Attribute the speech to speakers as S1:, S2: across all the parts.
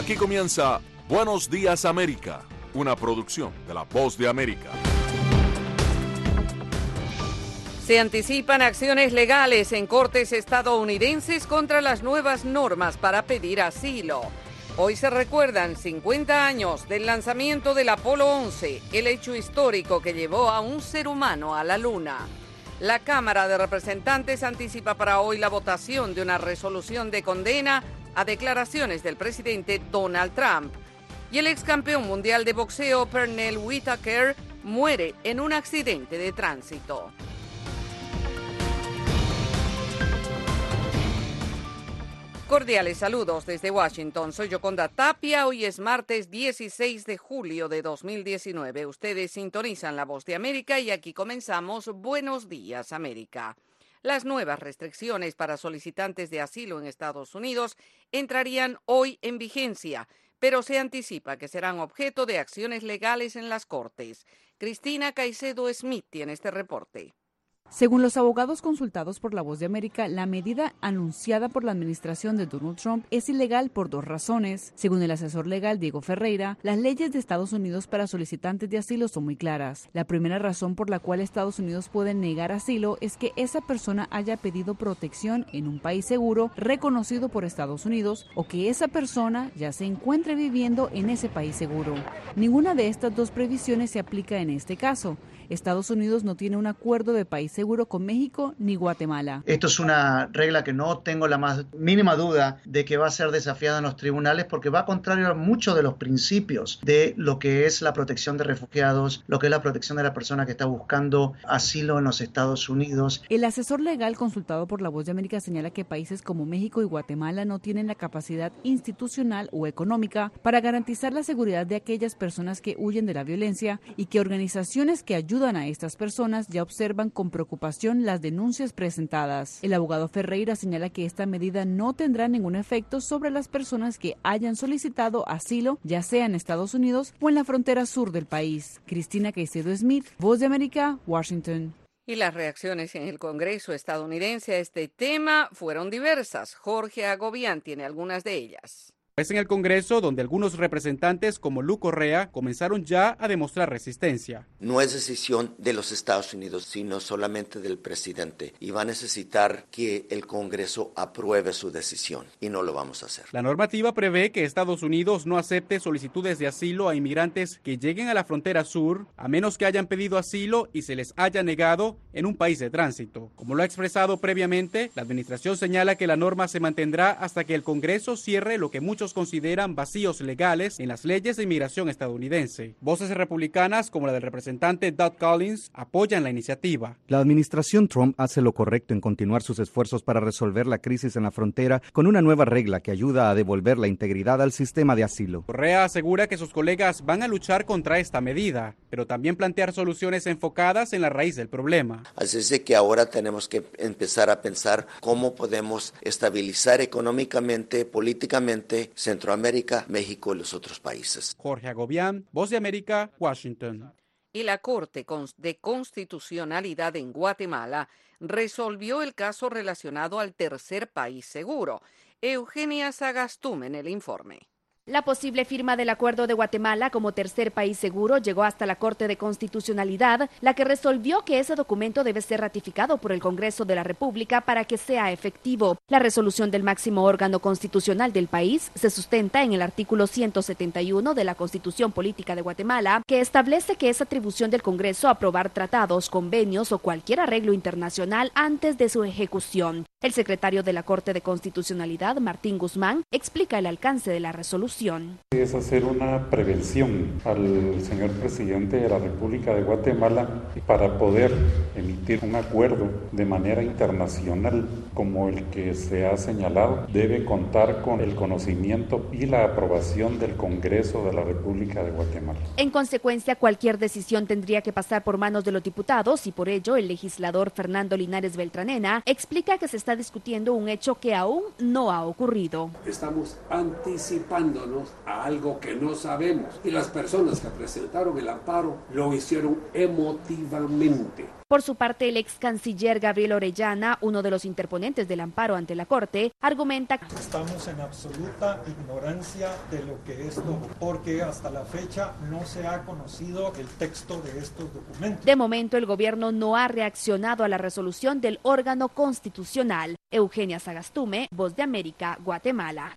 S1: Aquí comienza Buenos Días América, una producción de La Voz de América.
S2: Se anticipan acciones legales en cortes estadounidenses contra las nuevas normas para pedir asilo. Hoy se recuerdan 50 años del lanzamiento del Apolo 11, el hecho histórico que llevó a un ser humano a la Luna. La Cámara de Representantes anticipa para hoy la votación de una resolución de condena a declaraciones del presidente Donald Trump. Y el ex campeón mundial de boxeo Pernell Whitaker muere en un accidente de tránsito. Cordiales saludos desde Washington. Soy Yoconda Tapia. Hoy es martes 16 de julio de 2019. Ustedes sintonizan La Voz de América y aquí comenzamos Buenos Días América. Las nuevas restricciones para solicitantes de asilo en Estados Unidos entrarían hoy en vigencia, pero se anticipa que serán objeto de acciones legales en las Cortes. Cristina Caicedo Smith tiene este reporte.
S3: Según los abogados consultados por La Voz de América, la medida anunciada por la administración de Donald Trump es ilegal por dos razones. Según el asesor legal Diego Ferreira, las leyes de Estados Unidos para solicitantes de asilo son muy claras. La primera razón por la cual Estados Unidos puede negar asilo es que esa persona haya pedido protección en un país seguro reconocido por Estados Unidos o que esa persona ya se encuentre viviendo en ese país seguro. Ninguna de estas dos previsiones se aplica en este caso. Estados Unidos no tiene un acuerdo de país seguro con México ni Guatemala.
S4: Esto es una regla que no tengo la más mínima duda de que va a ser desafiada en los tribunales porque va contrario a muchos de los principios de lo que es la protección de refugiados, lo que es la protección de la persona que está buscando asilo en los Estados Unidos.
S3: El asesor legal consultado por La Voz de América señala que países como México y Guatemala no tienen la capacidad institucional o económica para garantizar la seguridad de aquellas personas que huyen de la violencia y que organizaciones que ayudan a estas personas ya observan con preocupación las denuncias presentadas. El abogado Ferreira señala que esta medida no tendrá ningún efecto sobre las personas que hayan solicitado asilo, ya sea en Estados Unidos o en la frontera sur del país. Cristina Caicedo Smith, Voz de América, Washington.
S2: Y las reacciones en el Congreso estadounidense a este tema fueron diversas. Jorge Agobián tiene algunas de ellas.
S5: Es en el Congreso donde algunos representantes como Lu Correa comenzaron ya a demostrar resistencia.
S6: No es decisión de los Estados Unidos, sino solamente del presidente. Y va a necesitar que el Congreso apruebe su decisión y no lo vamos a hacer.
S5: La normativa prevé que Estados Unidos no acepte solicitudes de asilo a inmigrantes que lleguen a la frontera sur, a menos que hayan pedido asilo y se les haya negado en un país de tránsito. Como lo ha expresado previamente, la administración señala que la norma se mantendrá hasta que el Congreso cierre lo que muchos consideran vacíos legales en las leyes de inmigración estadounidense. Voces republicanas, como la del representante Doug Collins, apoyan la iniciativa.
S7: La administración Trump hace lo correcto en continuar sus esfuerzos para resolver la crisis en la frontera con una nueva regla que ayuda a devolver la integridad al sistema de asilo.
S5: Correa asegura que sus colegas van a luchar contra esta medida, pero también plantear soluciones enfocadas en la raíz del problema.
S6: Así es de que ahora tenemos que empezar a pensar cómo podemos estabilizar económicamente, políticamente, Centroamérica, México y los otros países.
S5: Jorge Agobián, Voz de América, Washington.
S2: Y la Corte de Constitucionalidad en Guatemala resolvió el caso relacionado al tercer país seguro. Eugenia Sagastún en el informe.
S8: La posible firma del Acuerdo de Guatemala como tercer país seguro llegó hasta la Corte de Constitucionalidad, la que resolvió que ese documento debe ser ratificado por el Congreso de la República para que sea efectivo. La resolución del máximo órgano constitucional del país se sustenta en el artículo 171 de la Constitución Política de Guatemala, que establece que es atribución del Congreso aprobar tratados, convenios o cualquier arreglo internacional antes de su ejecución. El secretario de la Corte de Constitucionalidad, Martín Guzmán, explica el alcance de la resolución.
S9: Es hacer una prevención al señor presidente de la República de Guatemala para poder emitir un acuerdo de manera internacional como el que se ha señalado. Debe contar con el conocimiento y la aprobación del Congreso de la República de Guatemala.
S8: En consecuencia, cualquier decisión tendría que pasar por manos de los diputados y por ello el legislador Fernando Linares Beltranena explica que se está discutiendo un hecho que aún no ha ocurrido.
S10: Estamos anticipándonos a algo que no sabemos y las personas que presentaron el amparo lo hicieron emotivamente.
S8: Por su parte, el ex canciller Gabriel Orellana, uno de los interponentes del amparo ante la Corte, argumenta:
S11: estamos en absoluta ignorancia de lo que es esto, porque hasta la fecha no se ha conocido el texto de estos documentos.
S8: De momento, el gobierno no ha reaccionado a la resolución del órgano constitucional. Eugenia Sagastume, Voz de América, Guatemala.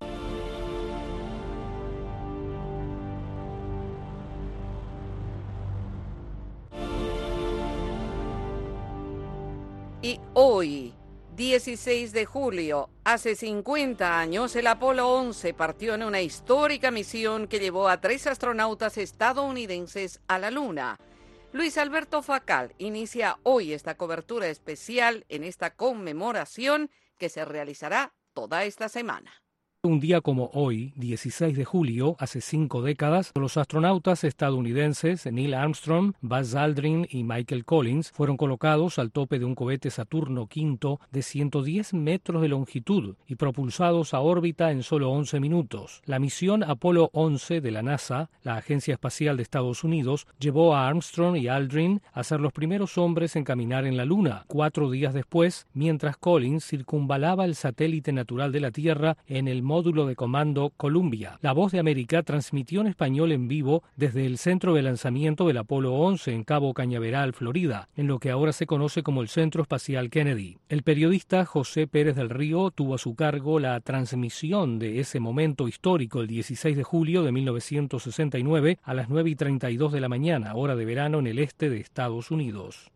S2: Y hoy, 16 de julio, hace 50 años, el Apolo 11 partió en una histórica misión que llevó a 3 astronautas estadounidenses a la Luna. Luis Alberto Facal inicia hoy esta cobertura especial en esta conmemoración que se realizará toda esta semana.
S12: Un día como hoy, 16 de julio, hace 5 décadas, los astronautas estadounidenses Neil Armstrong, Buzz Aldrin y Michael Collins fueron colocados al tope de un cohete Saturno V de 110 metros de longitud y propulsados a órbita en solo 11 minutos. La misión Apolo 11 de la NASA, la Agencia Espacial de Estados Unidos, llevó a Armstrong y Aldrin a ser los primeros hombres en caminar en la Luna. 4 días después, mientras Collins circunvalaba el satélite natural de la Tierra en el módulo de comando Columbia. La Voz de América transmitió en español en vivo desde el centro de lanzamiento del Apolo 11 en Cabo Cañaveral, Florida, en lo que ahora se conoce como el Centro Espacial Kennedy. El periodista José Pérez del Río tuvo a su cargo la transmisión de ese momento histórico el 16 de julio de 1969 a las 9:32 de la mañana, hora de verano en el este de Estados Unidos.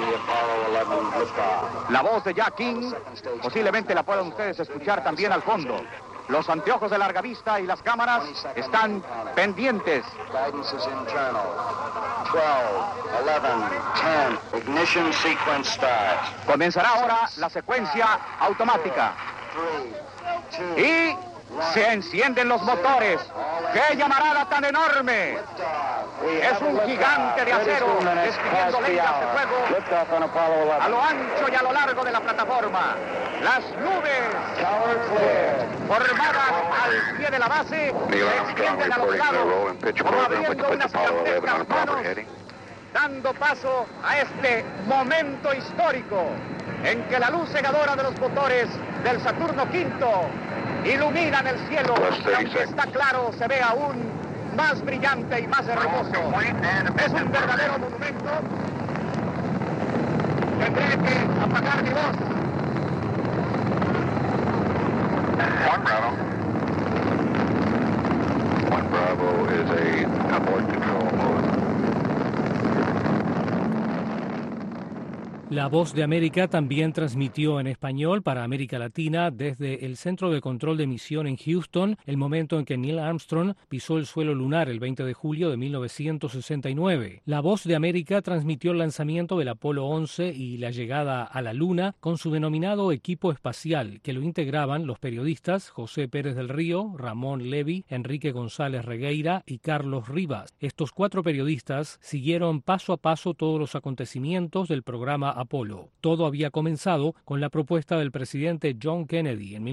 S13: La voz de Jack King, posiblemente la puedan ustedes escuchar también al fondo. Los anteojos de larga vista y las cámaras están pendientes. Comenzará ahora la secuencia automática. Y se encienden los motores. ¡Qué llamarada tan enorme! Es un gigante de acero despidiendo leñas de fuego a lo ancho y a lo largo de la plataforma. Las nubes formadas al pie de la base se extienden a los lados como abriendo unas gigantescas manos, dando paso a este momento histórico en que la luz cegadora de los motores del Saturno V iluminan el cielo, y aunque está claro, se ve aún más brillante y más hermoso. Es un verdadero monumento. Tendré que apagar mi voz.
S14: One Bravo is a abort control mode.
S12: La Voz de América también transmitió en español para América Latina desde el Centro de Control de Misión en Houston el momento en que Neil Armstrong pisó el suelo lunar el 20 de julio de 1969. La Voz de América transmitió el lanzamiento del Apolo 11 y la llegada a la Luna con su denominado equipo espacial, que lo integraban los periodistas José Pérez del Río, Ramón Levy, Enrique González Regueira y Carlos Rivas. Estos 4 periodistas siguieron paso a paso todos los acontecimientos del programa Apolo. Todo había comenzado con la propuesta del presidente John Kennedy en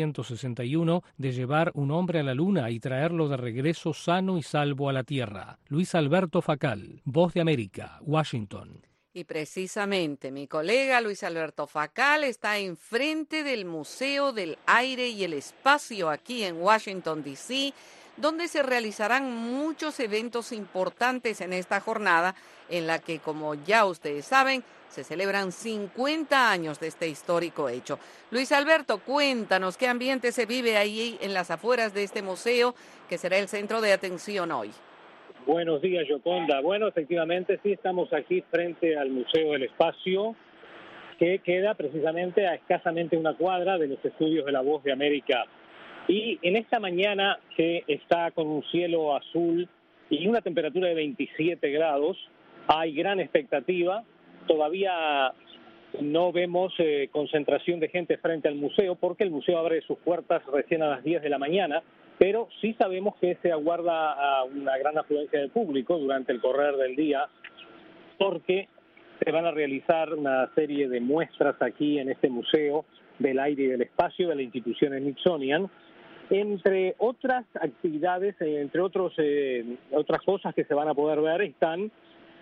S12: 1961 de llevar un hombre a la Luna y traerlo de regreso sano y salvo a la Tierra. Luis Alberto Facal, Voz de América, Washington.
S2: Y precisamente mi colega Luis Alberto Facal está enfrente del Museo del Aire y el Espacio aquí en Washington, D.C., donde se realizarán muchos eventos importantes en esta jornada en la que, como ya ustedes saben, se celebran 50 años de este histórico hecho. Luis Alberto, cuéntanos qué ambiente se vive ahí en las afueras de este museo, que será el centro de atención hoy.
S15: Buenos días, Yoconda. Bueno, efectivamente, sí estamos aquí frente al Museo del Espacio, que queda precisamente a escasamente una cuadra de los estudios de La Voz de América. Y en esta mañana, que está con un cielo azul y una temperatura de 27 grados, hay gran expectativa. Todavía no vemos concentración de gente frente al museo, porque el museo abre sus puertas recién a las 10 de la mañana, pero sí sabemos que se aguarda una gran afluencia de público durante el correr del día, porque se van a realizar una serie de muestras aquí en este Museo del Aire y del Espacio de la institución Smithsonian. Entre otras actividades, entre otras cosas que se van a poder ver, están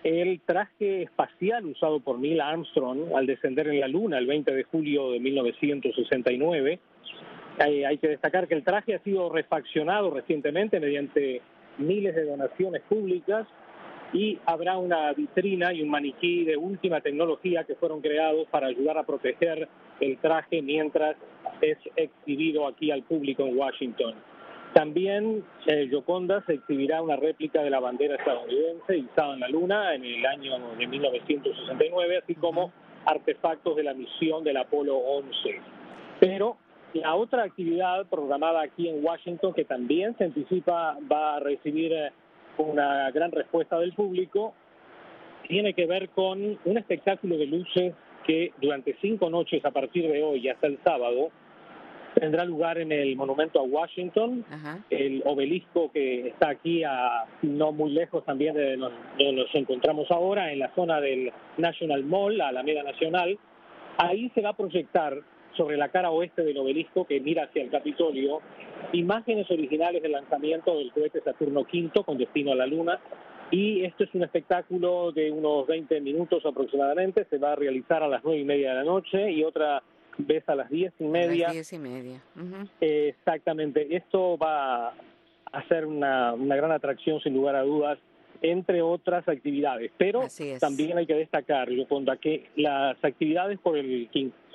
S15: el traje espacial usado por Neil Armstrong al descender en la Luna el 20 de julio de 1969. Hay que destacar que el traje ha sido refaccionado recientemente mediante miles de donaciones públicas y habrá una vitrina y un maniquí de última tecnología que fueron creados para ayudar a proteger el traje mientras es exhibido aquí al público en Washington. También Gioconda se exhibirá una réplica de la bandera estadounidense izada en la Luna en el año de 1969, así como artefactos de la misión del Apolo 11. Pero la otra actividad programada aquí en Washington, que también se anticipa va a recibir una gran respuesta del público, tiene que ver con un espectáculo de luces que durante 5 noches a partir de hoy hasta el sábado tendrá lugar en el monumento a Washington, el obelisco que está aquí no muy lejos también de donde nos encontramos ahora, en la zona del National Mall, la Alameda Nacional. Ahí se va a proyectar sobre la cara oeste del obelisco que mira hacia el Capitolio imágenes originales del lanzamiento del cohete Saturno V con destino a la Luna, y esto es un espectáculo de unos 20 minutos aproximadamente. Se va a realizar a las 9:30 de la noche y otra vez a las 10:30.
S2: A las 10:30.
S15: Exactamente. Esto va a ser una gran atracción, sin lugar a dudas, entre otras actividades. Pero también hay que destacar, Gioconda, que las actividades por el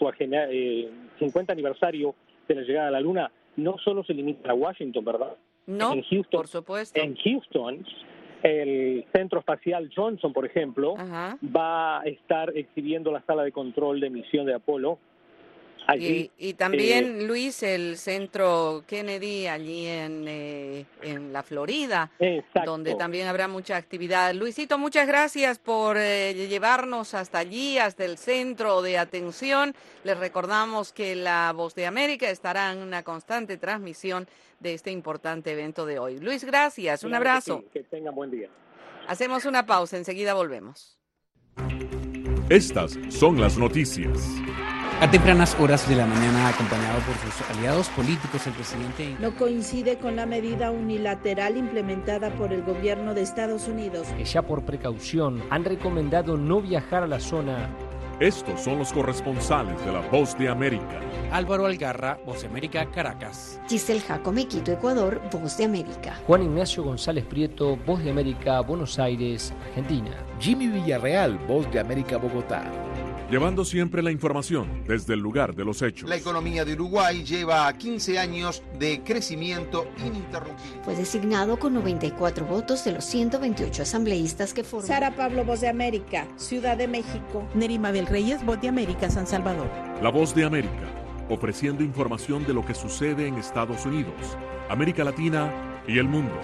S15: 50 aniversario de la llegada a la Luna no solo se limitan a Washington, ¿verdad?
S2: No,
S15: en Houston,
S2: por supuesto.
S15: En Houston, el Centro Espacial Johnson, por ejemplo, va a estar exhibiendo la sala de control de misión de Apolo. Allí,
S2: y también, Luis, el Centro Kennedy allí en la Florida, donde también habrá mucha actividad. Luisito, muchas gracias por llevarnos hasta allí, hasta el centro de atención. Les recordamos que La Voz de América estará en una constante transmisión de este importante evento de hoy. Luis, gracias. Un abrazo.
S15: Que tengan buen día.
S2: Hacemos una pausa, enseguida volvemos.
S1: Estas son las noticias.
S16: A tempranas horas de la mañana, acompañado por sus aliados políticos, el presidente
S17: no coincide con la medida unilateral implementada por el gobierno de Estados Unidos.
S12: Que ya por precaución han recomendado no viajar a la zona.
S1: Estos son los corresponsales de La Voz de América.
S16: Álvaro Algarra, Voz de América, Caracas.
S18: Giselle Jacome, Quito, Ecuador, Voz de América.
S12: Juan Ignacio González Prieto, Voz de América, Buenos Aires, Argentina.
S19: Jimmy Villarreal, Voz de América, Bogotá.
S1: Llevando siempre la información desde el lugar de los hechos.
S20: La economía de Uruguay lleva 15 años de crecimiento ininterrumpido.
S18: Fue designado con 94 votos de los 128 asambleístas que forman.
S17: Sara Pablo, Voz de América, Ciudad de México.
S21: Nerima Reyes, Voz de América, San Salvador.
S1: La Voz de América, ofreciendo información de lo que sucede en Estados Unidos, América Latina y el mundo.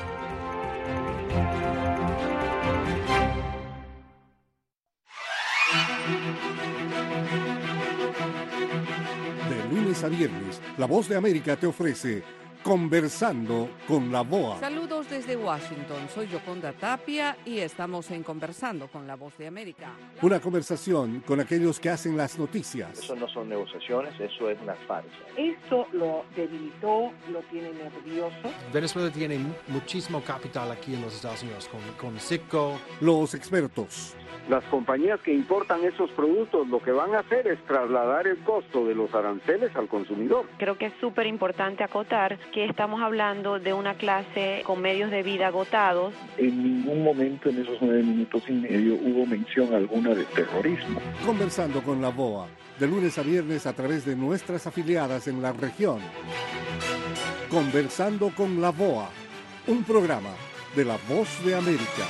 S22: De lunes a viernes, La Voz de América te ofrece Conversando con la VOA.
S2: Saludos desde Washington, soy Gioconda Tapia y estamos en Conversando con la Voz de América.
S22: Una conversación con aquellos que hacen las noticias.
S23: Eso no son negociaciones, eso es una farsa.
S24: Esto lo debilitó, lo tiene nervioso.
S25: Venezuela tiene muchísimo capital aquí en los Estados Unidos, con Citgo.
S22: Los expertos.
S26: Las compañías que importan esos productos lo que van a hacer es trasladar el costo de los aranceles al consumidor.
S27: Creo que es súper importante acotar que estamos hablando de una clase con medios de vida agotados.
S28: En ningún momento en esos 9 minutos y medio hubo mención alguna de terrorismo.
S22: Conversando con la VOA, de lunes a viernes a través de nuestras afiliadas en la región. Conversando con la VOA, un programa de La Voz de América.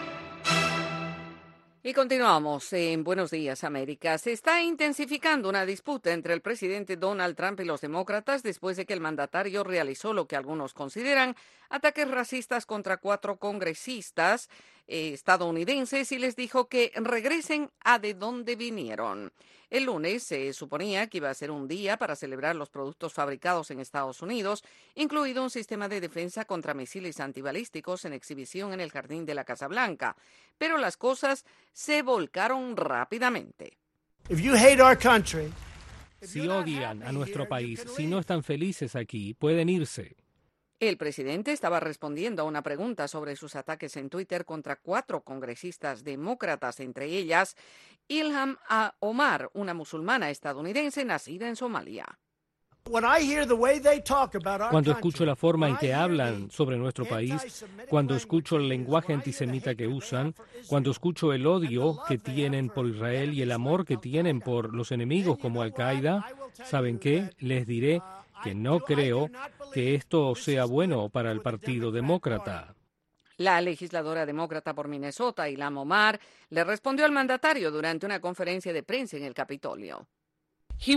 S2: Y continuamos en Buenos Días, América. Se está intensificando una disputa entre el presidente Donald Trump y los demócratas después de que el mandatario realizó lo que algunos consideran ataques racistas contra 4 congresistas estadounidenses y les dijo que regresen a de donde vinieron. El lunes se suponía que iba a ser un día para celebrar los productos fabricados en Estados Unidos, incluido un sistema de defensa contra misiles antibalísticos en exhibición en el jardín de la Casa Blanca. Pero las cosas se volcaron rápidamente.
S12: Si odian a nuestro país, si no están felices aquí, pueden irse.
S2: El presidente estaba respondiendo a una pregunta sobre sus ataques en Twitter contra 4 congresistas demócratas, entre ellas Ilham Omar, una musulmana estadounidense nacida en Somalia.
S12: Cuando escucho la forma en que hablan sobre nuestro país, cuando escucho el lenguaje antisemita que usan, cuando escucho el odio que tienen por Israel y el amor que tienen por los enemigos como Al-Qaeda, ¿saben qué? Les diré que no creo que esto sea bueno para el Partido Demócrata.
S2: La legisladora demócrata por Minnesota, Ilham Omar, le respondió al mandatario durante una conferencia de prensa en el Capitolio. Le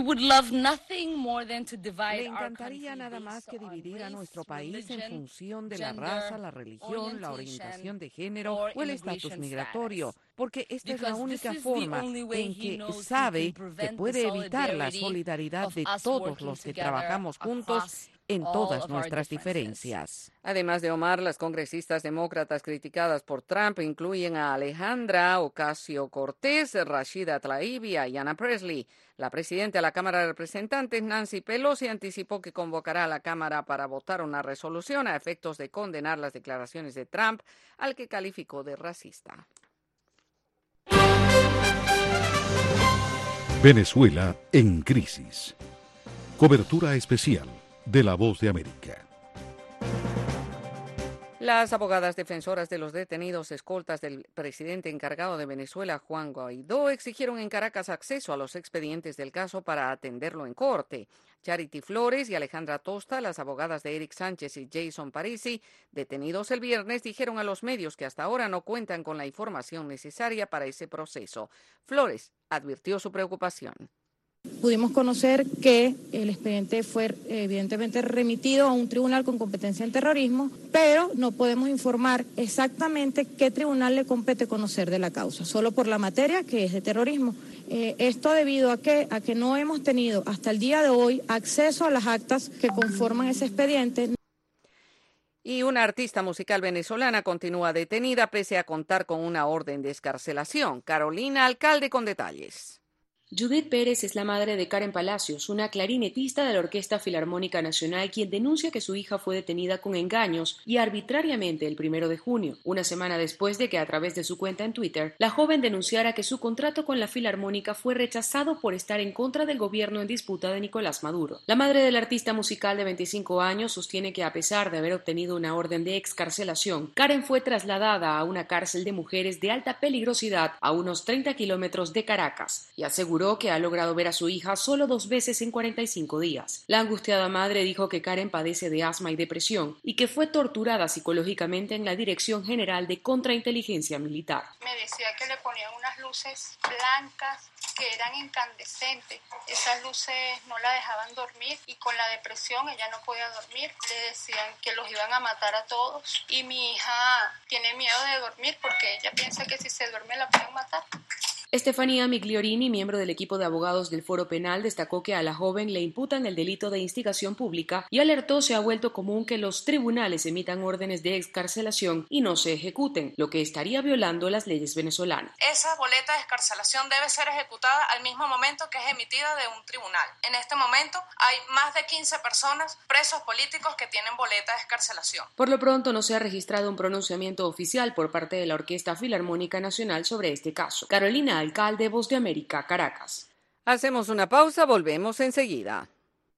S2: encantaría nada más que dividir a nuestro país en función de la raza, la religión, la orientación de género o el estatus migratorio, porque esta es la única forma en que sabe que puede evitar la solidaridad de todos los que trabajamos juntos en todas nuestras diferencias. Además de Omar, las congresistas demócratas criticadas por Trump incluyen a Alejandra Ocasio-Cortez, Rashida Tlaib y Ayanna Pressley. La presidenta de la Cámara de Representantes, Nancy Pelosi, anticipó que convocará a la Cámara para votar una resolución a efectos de condenar las declaraciones de Trump, al que calificó de racista.
S1: Venezuela en crisis. Cobertura especial de La Voz de América.
S2: Las abogadas defensoras de los detenidos escoltas del presidente encargado de Venezuela, Juan Guaidó, exigieron en Caracas acceso a los expedientes del caso para atenderlo en corte. Charity Flores y Alejandra Tosta, las abogadas de Eric Sánchez y Jason Parisi, detenidos el viernes, dijeron a los medios que hasta ahora no cuentan con la información necesaria para ese proceso. Flores advirtió su preocupación.
S3: Pudimos conocer que el expediente fue evidentemente remitido a un tribunal con competencia en terrorismo, pero no podemos informar exactamente qué tribunal le compete conocer de la causa, solo por la materia que es de terrorismo. Esto debido a que no hemos tenido hasta el día de hoy acceso a las actas que conforman ese expediente.
S2: Y una artista musical venezolana continúa detenida pese a contar con una orden de excarcelación. Carolina Alcalde con detalles.
S4: Judith Pérez es la madre de Karen Palacios, una clarinetista de la Orquesta Filarmónica Nacional, quien denuncia que su hija fue detenida con engaños y arbitrariamente el 1 de junio, una semana después de que a través de su cuenta en Twitter, la joven denunciara que su contrato con la Filarmónica fue rechazado por estar en contra del gobierno en disputa de Nicolás Maduro. La madre del artista musical de 25 años sostiene que a pesar de haber obtenido una orden de excarcelación, Karen fue trasladada a una cárcel de mujeres de alta peligrosidad a unos 30 kilómetros de Caracas y aseguró que ha logrado ver a su hija solo 2 veces en 45 días. La angustiada madre dijo que Karen padece de asma y depresión y que fue torturada psicológicamente en la Dirección General de Contrainteligencia Militar.
S5: Me decía que le ponían unas luces blancas que eran incandescentes. Esas luces no la dejaban dormir y con la depresión ella no podía dormir. Le decían que los iban a matar a todos y mi hija tiene miedo de dormir porque ella piensa que si se duerme la pueden matar.
S4: Estefanía Migliorini, miembro del equipo de abogados del Foro Penal, destacó que a la joven le imputan el delito de instigación pública y alertó se ha vuelto común que los tribunales emitan órdenes de excarcelación y no se ejecuten, lo que estaría violando las leyes venezolanas.
S6: Esa boleta de excarcelación debe ser ejecutada al mismo momento que es emitida de un tribunal. En este momento hay más de 15 personas, presos políticos, que tienen boleta de excarcelación.
S4: Por lo pronto no se ha registrado un pronunciamiento oficial por parte de la Orquesta Filarmónica Nacional sobre este caso. Carolina Alcalde, Voz de América, Caracas.
S2: Hacemos una pausa, volvemos enseguida.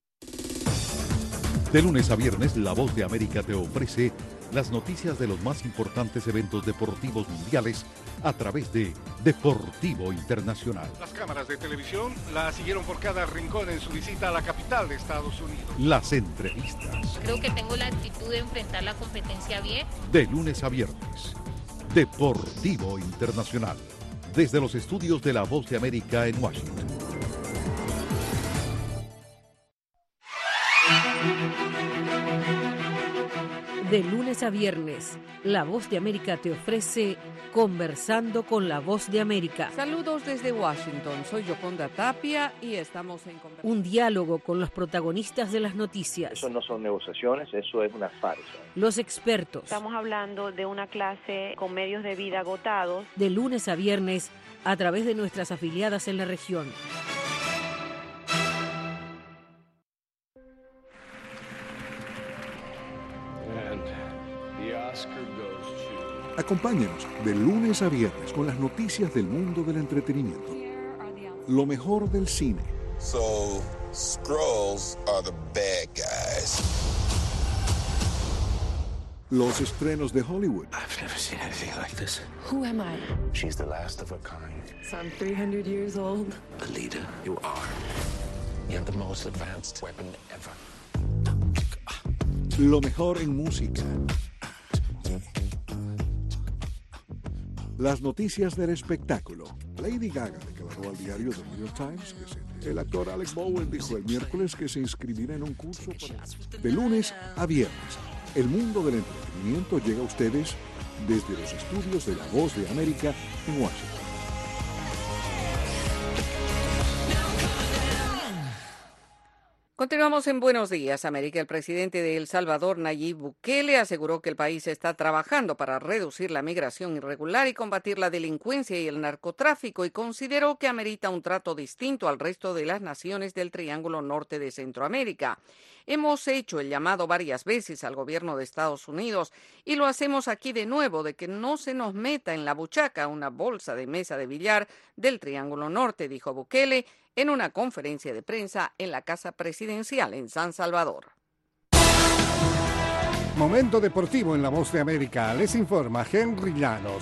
S1: De lunes a viernes, La Voz de América te ofrece las noticias de los más importantes eventos deportivos mundiales a través de Deportivo Internacional.
S22: Las cámaras de televisión la siguieron por cada rincón en su visita a la capital de Estados Unidos.
S1: Las entrevistas.
S7: Creo que tengo la actitud de enfrentar la competencia bien.
S1: De lunes a viernes, Deportivo Internacional. Desde los estudios de La Voz de América en Washington.
S9: De lunes a viernes, La Voz de América te ofrece Conversando con La Voz de América.
S2: Saludos desde Washington, soy Yoconda Tapia y estamos en
S9: un diálogo con los protagonistas de las noticias.
S23: Eso no son negociaciones, eso es una farsa.
S9: Los expertos.
S27: Estamos hablando de una clase con medios de vida agotados.
S9: De lunes a viernes, a través de nuestras afiliadas en la región.
S22: Acompáñenos de lunes a viernes con las noticias del mundo del entretenimiento. Lo mejor del cine.
S8: So, Skrulls are the bad guys.
S22: Los estrenos de Hollywood.
S10: I've never seen anything like this.
S11: Who am I?
S10: She's the last of her kind.
S11: So I'm 300 years old.
S10: The leader you are. You have the most advanced weapon ever.
S22: Lo mejor en música. Las noticias del espectáculo. Lady Gaga declaró al diario The New York Times que el actor Alec Baldwin dijo el miércoles que se inscribirá en un curso de lunes a viernes. El mundo del entretenimiento llega a ustedes desde los estudios de La Voz de América en Washington.
S2: Continuamos en Buenos Días, América. El presidente de El Salvador, Nayib Bukele, aseguró que el país está trabajando para reducir la migración irregular y combatir la delincuencia y el narcotráfico, y consideró que amerita un trato distinto al resto de las naciones del Triángulo Norte de Centroamérica. Hemos hecho el llamado varias veces al gobierno de Estados Unidos y lo hacemos aquí de nuevo, de que no se nos meta en la buchaca una bolsa de mesa de billar del Triángulo Norte, dijo Bukele en una conferencia de prensa en la Casa Presidencial en San Salvador.
S22: Momento deportivo en La Voz de América. Les informa Henry Llanos.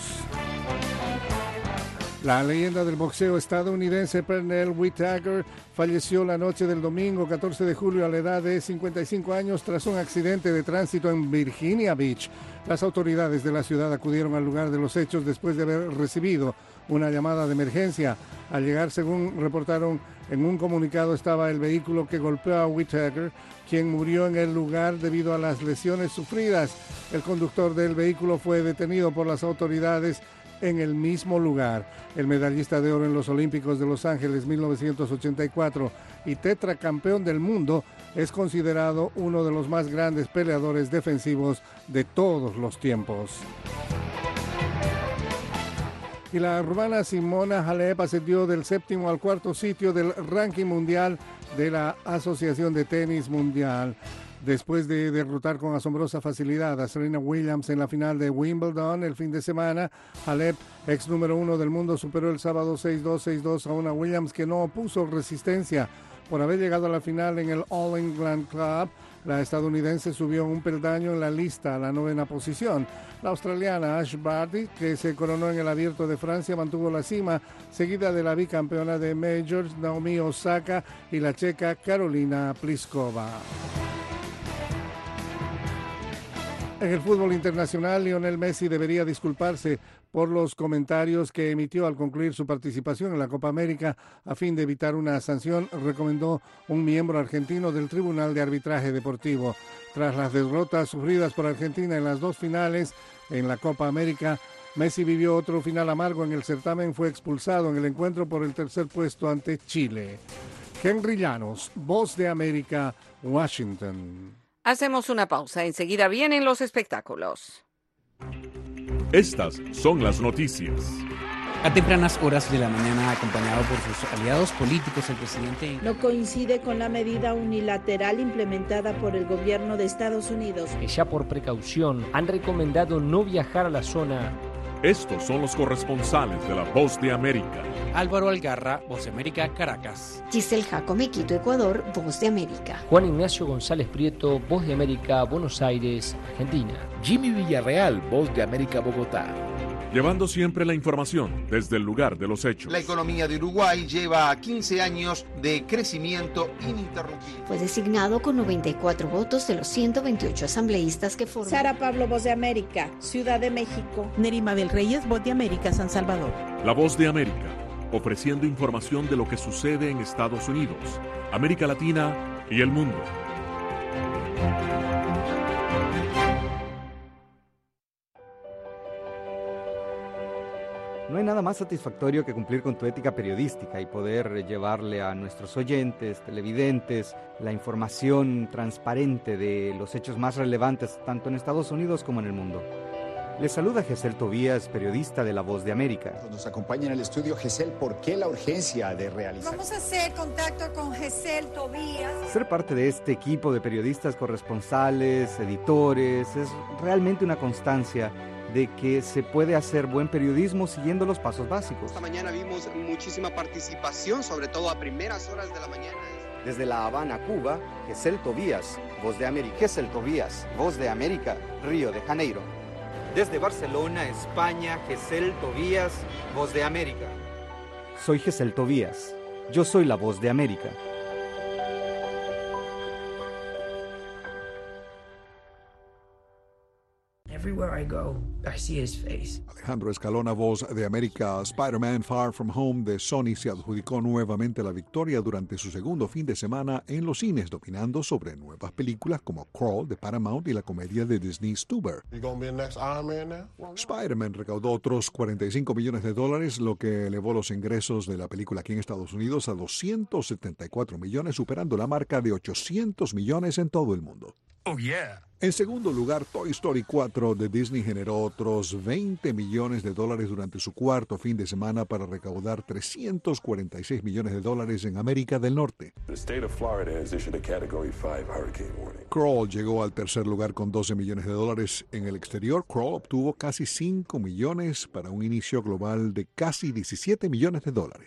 S22: La leyenda del boxeo estadounidense Pernell Whitaker falleció la noche del domingo 14 de julio a la edad de 55 años tras un accidente de tránsito en Virginia Beach. Las autoridades de la ciudad acudieron al lugar de los hechos después de haber recibido una llamada de emergencia. Al llegar, según reportaron en un comunicado, estaba el vehículo que golpeó a Whitaker, quien murió en el lugar debido a las lesiones sufridas. El conductor del vehículo fue detenido por las autoridades en el mismo lugar. El medallista de oro en los Olímpicos de Los Ángeles 1984 y tetracampeón del mundo es considerado uno de los más grandes peleadores defensivos de todos los tiempos. Y la rumana Simona Halep ascendió del 7º al 4º sitio del ranking mundial de la Asociación de Tenis Mundial, después de derrotar con asombrosa facilidad a Serena Williams en la final de Wimbledon el fin de semana. Halep, ex número 1 del mundo, superó el sábado 6-2, 6-2 a una Williams que no opuso resistencia. Por haber llegado a la final en el All England Club, la estadounidense subió un peldaño en la lista a la 9ª posición. La australiana Ash Barty, que se coronó en el Abierto de Francia, mantuvo la cima, seguida de la bicampeona de Majors Naomi Osaka y la checa Karolina Pliskova. En el fútbol internacional, Lionel Messi debería disculparse por los comentarios que emitió al concluir su participación en la Copa América a fin de evitar una sanción, recomendó un miembro argentino del Tribunal de Arbitraje Deportivo. Tras las derrotas sufridas por Argentina en las dos finales en la Copa América, Messi vivió otro final amargo en el certamen, fue expulsado en el encuentro por el tercer puesto ante Chile. Henry Llanos, Voz de América, Washington.
S2: Hacemos una pausa, enseguida vienen los espectáculos.
S13: Estas son las noticias.
S14: A tempranas horas de la mañana, acompañado por sus aliados políticos, el presidente
S17: no coincide con la medida unilateral implementada por el gobierno de Estados Unidos,
S15: que ya por precaución han recomendado no viajar a la zona.
S13: Estos son los corresponsales de La Voz de América.
S14: Álvaro Algarra, Voz de América, Caracas.
S18: Giselle Jacome, Quito, Ecuador, Voz de América.
S15: Juan Ignacio González Prieto, Voz de América, Buenos Aires, Argentina.
S16: Jimmy Villarreal, Voz de América, Bogotá.
S13: Llevando siempre la información desde el lugar de los hechos.
S20: La economía de Uruguay lleva 15 años de crecimiento ininterrumpido.
S18: Fue designado con 94 votos de los 128 asambleístas que forman.
S17: Sara Pablo, Voz de América, Ciudad de México.
S21: Nerima del Reyes, Voz de América, San Salvador.
S13: La Voz de América, ofreciendo información de lo que sucede en Estados Unidos, América Latina y el mundo.
S19: No hay nada más satisfactorio que cumplir con tu ética periodística y poder llevarle a nuestros oyentes, televidentes, la información transparente de los hechos más relevantes tanto en Estados Unidos como en el mundo. Les saluda Gesell Tobías, periodista de La Voz de América.
S29: Nos acompaña en el estudio Gesell. ¿Por qué la urgencia de realizar?
S30: Vamos a hacer contacto con Gesell Tobías.
S19: Ser parte de este equipo de periodistas corresponsales, editores, es realmente una constancia de que se puede hacer buen periodismo siguiendo los pasos básicos.
S3: Esta mañana vimos muchísima participación, sobre todo a primeras horas de la mañana.
S4: Desde La Habana, Cuba, Gesell Tobías, Voz de América.
S19: Gesell Tobías, Voz de América, Río de Janeiro. Desde Barcelona, España, Gesell Tobías, Voz de América. Soy Gesell Tobías. Yo soy la Voz de América.
S5: Everywhere I go, I see his face.
S6: Alejandro Escalona, Voz de América. Spider-Man Far From Home de Sony se adjudicó nuevamente la victoria durante su segundo fin de semana en los cines, dominando sobre nuevas películas como Crawl de Paramount y la comedia de Disney Stuber. Spider-Man recaudó otros $45 millones, lo que elevó los ingresos de la película aquí en Estados Unidos a $274 millones, superando la marca de $800 millones en todo el mundo.
S5: Oh, yeah.
S6: En segundo lugar, Toy Story 4 de Disney generó otros $20 millones durante su cuarto fin de semana para recaudar $346 millones en América del Norte. Crawl llegó al tercer lugar con $12 millones en el exterior. Crawl obtuvo casi $5 millones para un inicio global de casi $17 millones.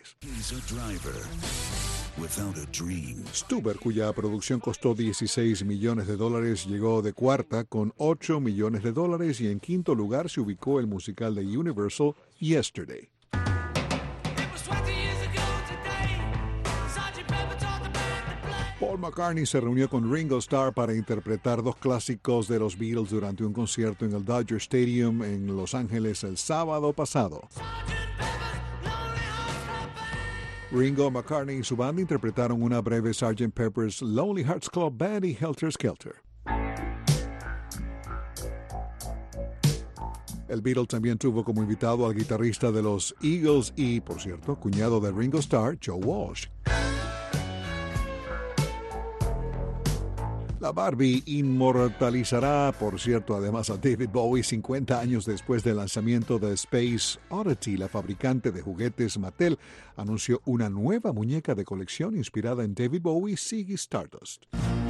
S6: Stuber, cuya producción costó $16 millones, llegó de cuarta con $8 millones y en quinto lugar se ubicó el musical de Universal, Yesterday. Paul McCartney se reunió con Ringo Starr para interpretar dos clásicos de los Beatles durante un concierto en el Dodger Stadium en Los Ángeles el sábado pasado. Ringo, McCartney y su banda interpretaron una breve Sgt. Pepper's Lonely Hearts Club Band y Helter Skelter. El Beatle también tuvo como invitado al guitarrista de los Eagles y, por cierto, cuñado de Ringo Starr, Joe Walsh. La Barbie inmortalizará, por cierto, además a David Bowie 50 años después del lanzamiento de Space Oddity. La fabricante de juguetes Mattel anunció una nueva muñeca de colección inspirada en David Bowie, Ziggy Stardust.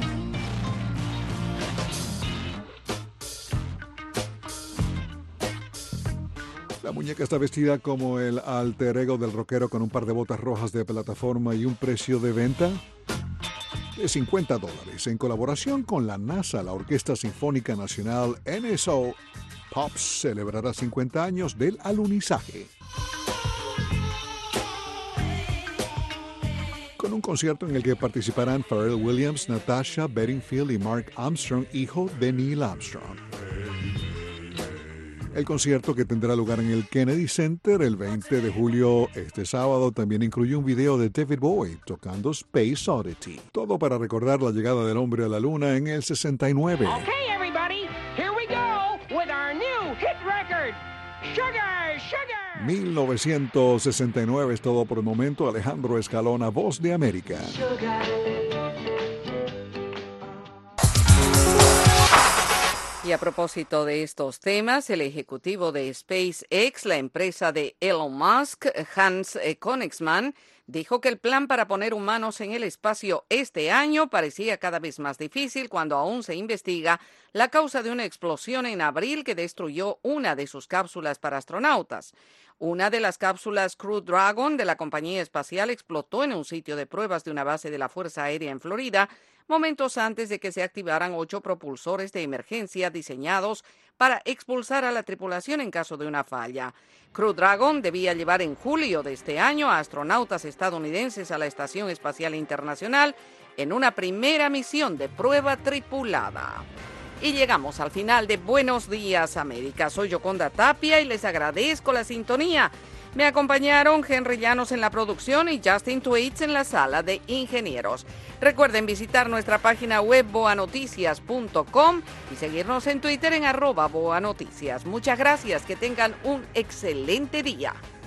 S6: La muñeca está vestida como el alter ego del rockero con un par de botas rojas de plataforma y un precio de venta de $50. En colaboración con la NASA, la Orquesta Sinfónica Nacional NSO Pops celebrará 50 años del alunizaje. Con un concierto en el que participarán Pharrell Williams, Natasha Bedingfield y Mark Armstrong, hijo de Neil Armstrong. El concierto, que tendrá lugar en el Kennedy Center el 20 de julio, este sábado, también incluye un video de David Bowie tocando Space Oddity. Todo para recordar la llegada del hombre a la luna en el 69.
S7: Okay, everybody, here we go with our new hit record, Sugar, Sugar.
S6: 1969 es todo por el momento. Alejandro Escalona, Voz de América.
S7: Sugar.
S2: Y a propósito de estos temas, el ejecutivo de SpaceX, la empresa de Elon Musk, Hans Koenigsmann, dijo que el plan para poner humanos en el espacio este año parecía cada vez más difícil cuando aún se investiga la causa de una explosión en abril que destruyó una de sus cápsulas para astronautas. Una de las cápsulas Crew Dragon de la compañía espacial explotó en un sitio de pruebas de una base de la Fuerza Aérea en Florida, momentos antes de que se activaran 8 propulsores de emergencia diseñados para expulsar a la tripulación en caso de una falla. Crew Dragon debía llevar en julio de este año a astronautas estadounidenses a la Estación Espacial Internacional en una primera misión de prueba tripulada. Y llegamos al final de Buenos Días América. Soy Yoconda Tapia y les agradezco la sintonía. Me acompañaron Henry Llanos en la producción y Justin Twaits en la sala de ingenieros. Recuerden visitar nuestra página web boanoticias.com y seguirnos en Twitter en @boanoticias. Muchas gracias, que tengan un excelente día.